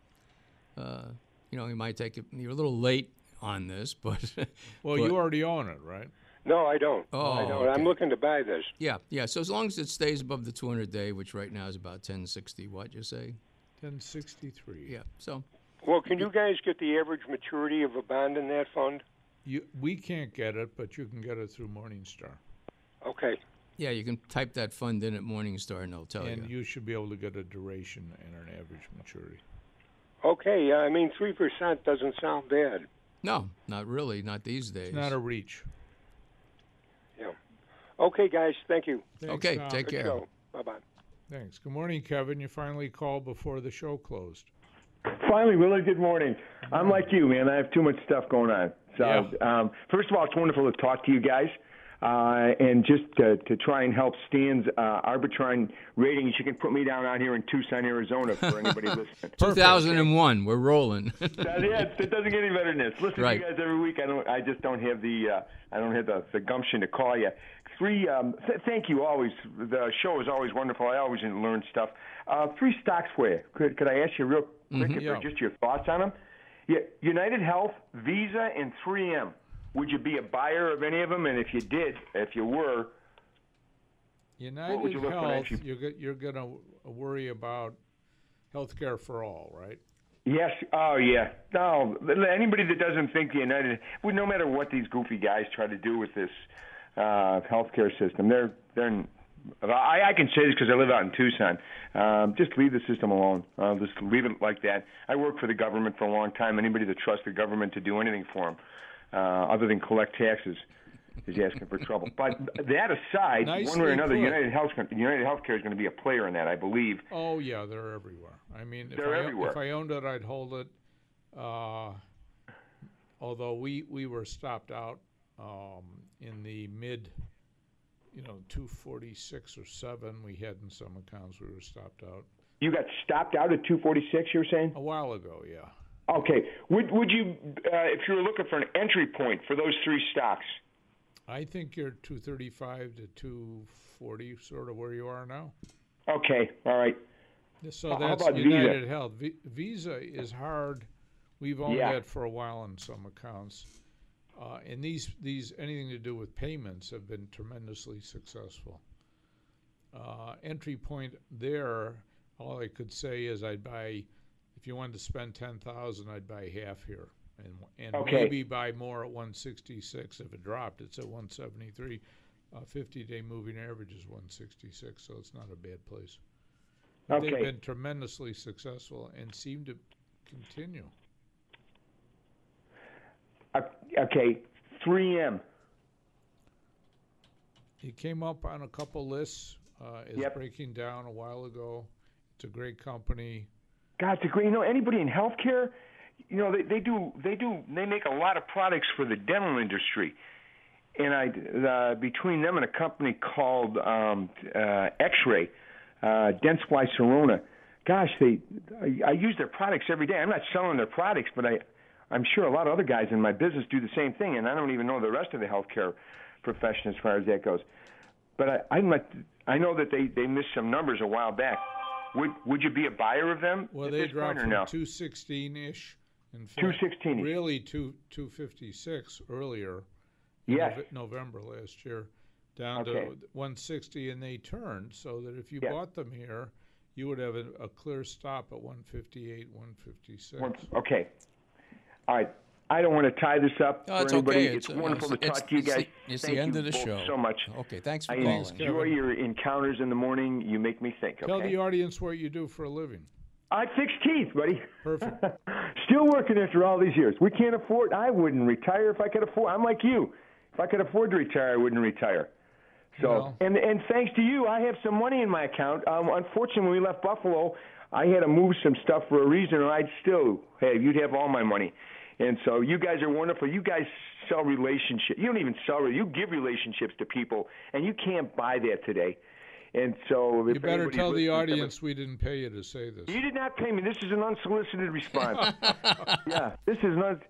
you might take it. You're a little late on this, but well, you already own it, right? No, I don't. Oh, I don't. okay. I'm looking to buy this. Yeah. So as long as it stays above the 200-day, which right now is about 1060, what you say? 1063. Yeah. So. Well, can you guys get the average maturity of a bond in that fund? We can't get it, but you can get it through Morningstar. Okay. Yeah, you can type that fund in at Morningstar, and they'll tell you. And you should be able to get a duration and an average maturity. Okay. 3% doesn't sound bad. No, not really. Not these days. It's not a reach. Yeah. Okay, guys. Thank you. Thanks, okay, Tom. take care. Bye-bye. Thanks. Good morning, Kevin. You finally called before the show closed. Finally, Willard, good morning. I'm like you, man. I have too much stuff going on. So, first of all, it's wonderful to talk to you guys. And just to try and help Stan's arbitrage ratings, you can put me down out here in Tucson, Arizona, for anybody listening. 2001, we're rolling. It doesn't get any better than this. Listen to you guys every week. I just don't have the gumption to call you. Thank you always. The show is always wonderful. I always learn stuff. 3 stocks for you. Could I ask you real quick just your thoughts on them? Yeah, United Health, Visa, and 3M. Would you be a buyer of any of them? And if you were, United what would you look Health, for next? you're going to worry about healthcare for all, right? Yes. Oh, yeah. No, anybody that doesn't think the United, well, no matter what these goofy guys try to do with this healthcare system, they're I can say this because I live out in Tucson. Just leave the system alone. Just leave it like that. I worked for the government for a long time. Anybody that trusts the government to do anything for them, other than collect taxes, is asking for trouble. But that aside, one way or another, United Healthcare is going to be a player in that, I believe. Oh yeah, they're everywhere. I mean, they're everywhere. If I owned it, I'd hold it. Although we were stopped out in the mid, 246 or 7. We had in some accounts we were stopped out. You got stopped out at 246. You were saying? A while ago, yeah. Okay. Would you, if you were looking for an entry point for those three stocks? I think you're 235 to 240, sort of where you are now. Okay. All right. So that's United Health. Visa is hard. We've owned that for a while in some accounts. And these anything to do with payments have been tremendously successful. Entry point there, all I could say is I'd buy, if you wanted to spend $10,000, I'd buy half here, and maybe buy more at 166. If it dropped, it's at 173. 50-day moving average is 166, so it's not a bad place. But they've been tremendously successful and seem to continue. Okay, 3M. It came up on a couple lists. It's breaking down a while ago. It's a great company. God, it's a great. Anybody in healthcare, they make a lot of products for the dental industry, and between them and a company called X-Ray, Dentsply Sirona. Gosh, I use their products every day. I'm not selling their products, but I'm sure a lot of other guys in my business do the same thing, and I don't even know the rest of the healthcare profession as far as that goes. But I know that they missed some numbers a while back. Would you be a buyer of them? Well, they dropped from 216-ish. In fact, 216. Really 256 earlier. November last year, down to 160, and they turned so that if you bought them here, you would have a clear stop at 158, 156. Okay. All right. I don't want to tie this up for anybody. Okay. It's wonderful to talk to you guys. It's the end of the show. So much. Okay, thanks for calling. Thanks, enjoy your encounters in the morning. You make me think. Tell the audience what you do for a living. I fix teeth, buddy. Perfect. Still working after all these years. We can't afford. I wouldn't retire if I could afford. I'm like you. If I could afford to retire, I wouldn't retire. So, and thanks to you, I have some money in my account. Unfortunately, when we left Buffalo, I had to move some stuff for a reason, or I'd still you'd have all my money. And so you guys are wonderful. You guys sell relationships. You don't even sell you give relationships to people, and you can't buy that today. And so you better tell the audience we didn't pay you to say this. You did not pay me. This is an unsolicited response. Yeah, this is not.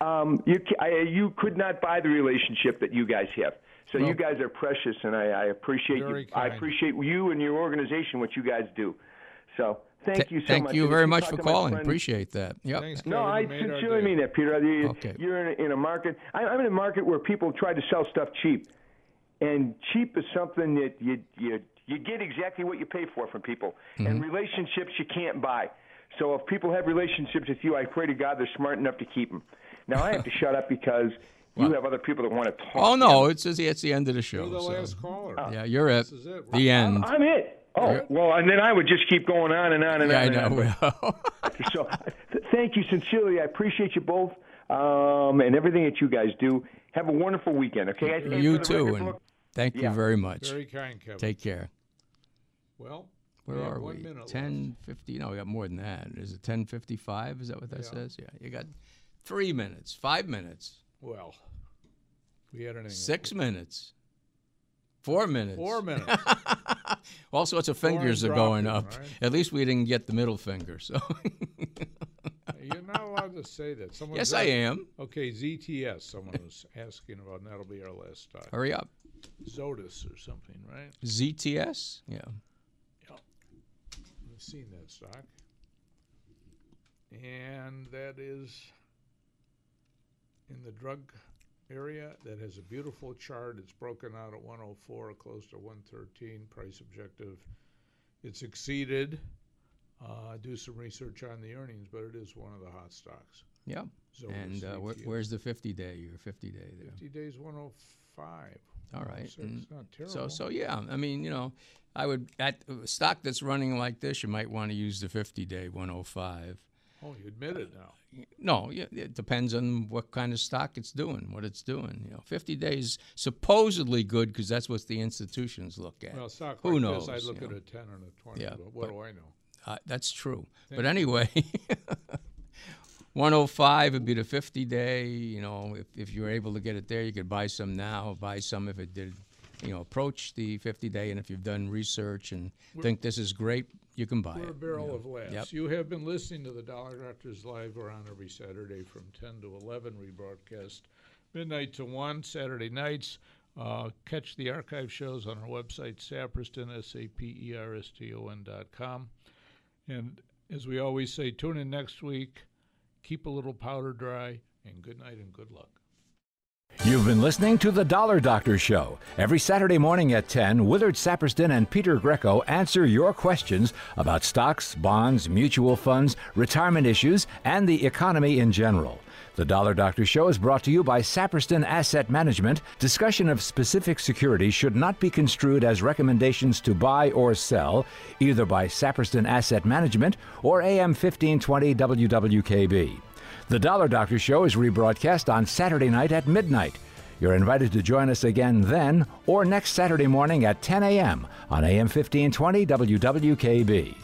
You could not buy the relationship that you guys have. So you guys are precious, and I appreciate you. I appreciate you and your organization, what you guys do. So thank you so much. Thank you very much for calling. Appreciate that. Yep. Thanks, no, I sincerely mean that, Peter. You're in a market. I'm in a market where people try to sell stuff cheap, and cheap is something that you get exactly what you pay for from people. Mm-hmm. And relationships you can't buy. So if people have relationships with you, I pray to God they're smart enough to keep them. Now I have to shut up because you have other people that want to talk. Oh no, it's the end of the show. You're the last caller. Yeah, you're it. This is it. The end. I'm it. Oh, well, and then I would just keep going on and on and on. I know. So thank you sincerely. I appreciate you both and everything that you guys do. Have a wonderful weekend, okay? You too, and thank you very much. Very kind, Kevin. Take care. Well, where are we? 10:50. No, we got more than that. Is it 10:55? Is that what that says? Yeah, you got 3 minutes, 5 minutes. Well, we had anything. 6 minutes. 4 minutes. 4 minutes. All sorts of fingers are going up. Right? At least we didn't get the middle finger. So you're not allowed to say that. Yes, I am. Okay, ZTS. Someone was asking about, and that'll be our last stock. Hurry up. Zotis or something, right? ZTS? Yeah. Yeah. I've seen that stock. And that is in the drug area. That has a beautiful chart. It's broken out at 104, close to 113, price objective. It's exceeded. Do some research on the earnings, but it is one of the hot stocks. Yeah. Zotis, and where's the 50-day? Your 50-day there? 50 days, 105. All right. It's not terrible. So yeah, I mean, I would at a stock that's running like this, you might want to use the 50-day 105. Oh, you admit it now. No, it depends on what kind of stock it's doing, what it's doing. 50 days supposedly good because that's what the institutions look at. Well, stock Who like knows? this, I look at a 10 and a 20, Yeah, but what do I know? That's true. Thank But you. anyway, 105 would be the 50-day. If you're able to get it there, you could buy some now, buy some if it did, approach the 50-day. And if you've done research and think this is great, you can buy We're it. a barrel of laughs. Yep. You have been listening to the Dollar Doctors Live. We're on every Saturday from 10 to 11. Rebroadcast midnight to 1, Saturday nights. Catch the archive shows on our website, Saperston, SAPERSTON.com. And as we always say, tune in next week. Keep a little powder dry, and good night and good luck. You've been listening to The Dollar Doctor Show. Every Saturday morning at 10, Willard Saperston and Peter Greco answer your questions about stocks, bonds, mutual funds, retirement issues, and the economy in general. The Dollar Doctor Show is brought to you by Saperston Asset Management. Discussion of specific securities should not be construed as recommendations to buy or sell, either by Saperston Asset Management or AM 1520 WWKB. The Dollar Doctor Show is rebroadcast on Saturday night at midnight. You're invited to join us again then or next Saturday morning at 10 a.m. on AM 1520 WWKB.